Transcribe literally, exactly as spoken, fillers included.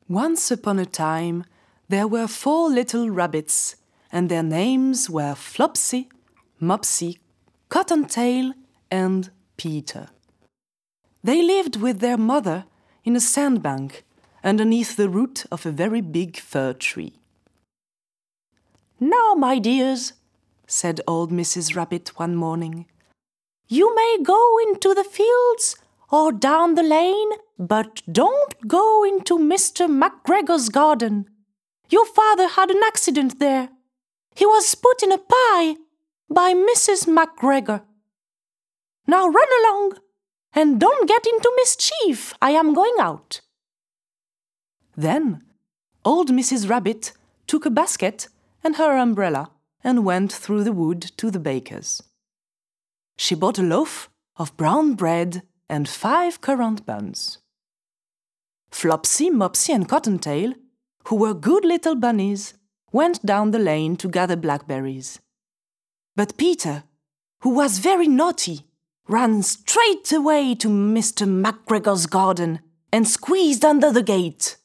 Once upon a time, there were four little rabbits, and their names were Flopsy, Mopsy, Cottontail, and Peter. They lived with their mother in a sandbank underneath the root of a very big fir tree. "Now, my dears," said old Missus Rabbit one morning, "you may go into the fields or down the lane, but don't go into Mister McGregor's garden. Your father had an accident there. He was put in a pie by Missus McGregor. Now run along, and don't get into mischief. I am going out." Then old Missus Rabbit took a basket and her umbrella and went through the wood to the baker's. She bought a loaf of brown bread and five currant buns. Flopsy, Mopsy, and Cottontail, who were good little bunnies, went down the lane to gather blackberries. But Peter, who was very naughty, ran straight away to Mister McGregor's garden and squeezed under the gate.